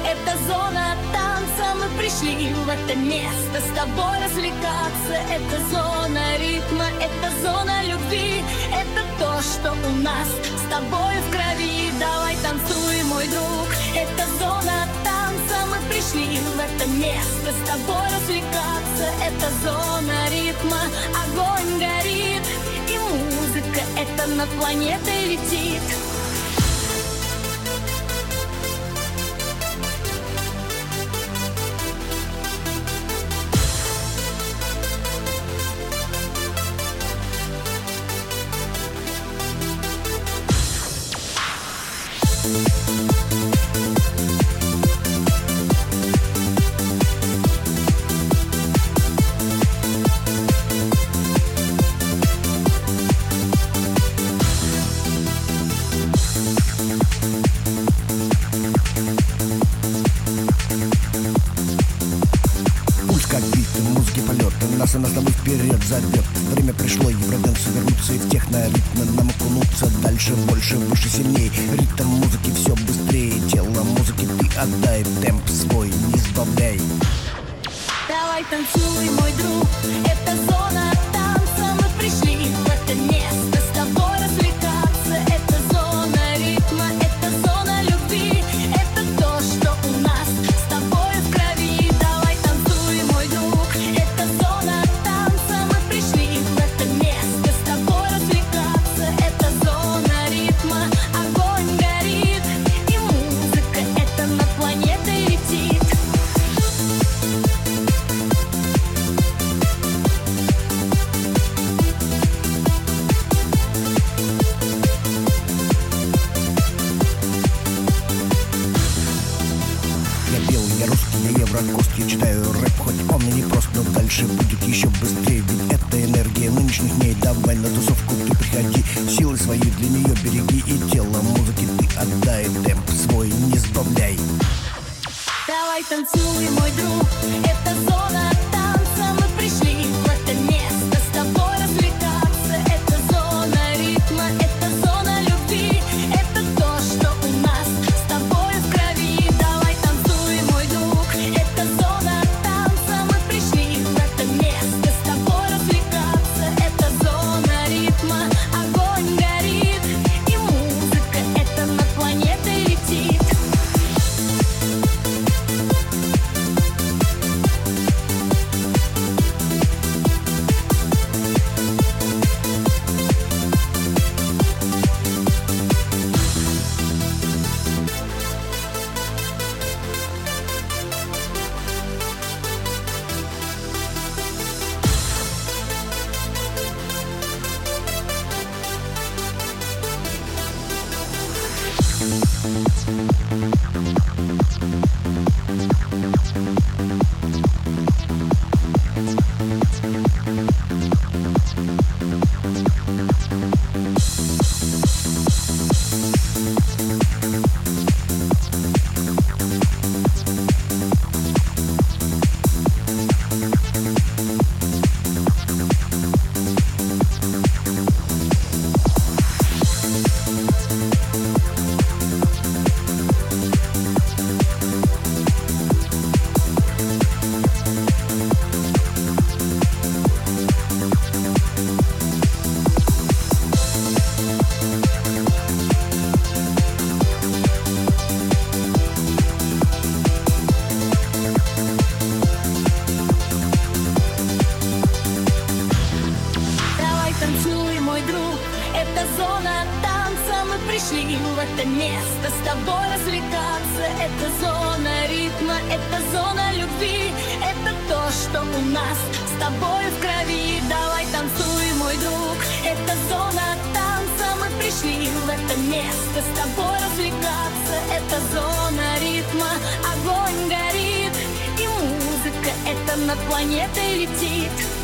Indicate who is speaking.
Speaker 1: Это зона танца, мы пришли в это место с тобой развлекаться. Это зона ритма, это зона любви, это то, что у нас с тобой в крови. Давай танцуй, мой друг. Это зона танца, мы пришли в это место с тобой развлекаться. Это зона ритма, огонь горит, и музыка эта над планетой летит.
Speaker 2: Нас и нас с тобой вперед зовет. Время пришло евроденсу вернуться и в техноритмы нам окунуться. Дальше, больше, выше, сильней. Ритм музыки все быстрее. Тело музыки ты отдай, темп свой не сбавляй.
Speaker 1: Давай танцуй, мой друг. Это зона танца, мы пришли в это место с тобой развлекаться. Это зона ритма, это зона любви, это то, что у нас с тобой в крови. Давай танцуй, мой друг. Это зона танца, мы пришли в это место с тобой развлекаться. Это зона ритма, огонь горит, и музыка эта над планетой летит.
Speaker 2: Я русский, я еврокост, я читаю рэп, хоть он и не прост, но дальше будет еще быстрее, ведь это энергия нынешних дней. Давай на тусовку ты приходи, силы свои для нее береги, и тело музыки ты отдай, темп свой не сбавляй.
Speaker 1: Давай танцуй, мой друг. Это зона танца, мы пришли в это место с тобой развлекаться. Это зона ритма, это зона любви, это то, что у нас с тобой в крови. Давай танцуй, мой друг. Это зона танца, мы пришли в это место с тобой развлекаться. Это зона ритма, огонь горит, и музыка эта над планетой летит. Это зона танца, мы пришли в это место с тобой развлекаться. Это зона ритма, это зона любви, это то, что у нас с тобой в крови. Давай танцуй, мой друг. Это зона танца, мы пришли в это место с тобой развлекаться. Это зона ритма, огонь горит, и музыка эта над планетой летит.